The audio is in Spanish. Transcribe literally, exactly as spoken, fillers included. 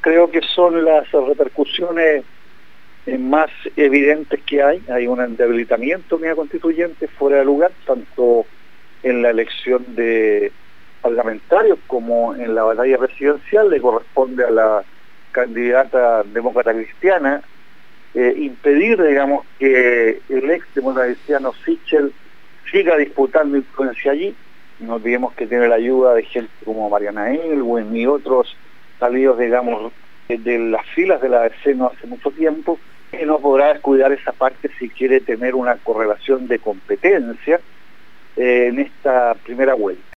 creo que son las repercusiones eh, más evidentes que hay. Hay un debilitamiento de la constituyente fuera de lugar, tanto en la elección de parlamentarios como en la batalla presidencial. Le corresponde a la candidata demócrata cristiana eh, impedir, digamos, que el ex demócrata cristiano Sichel siga disputando influencia allí. No olvidemos que tiene la ayuda de gente como Mariana Elwin y otros salidos, digamos, de las filas de la D C no hace mucho tiempo, que no podrá descuidar esa parte si quiere tener una correlación de competencia eh, en esta primera vuelta.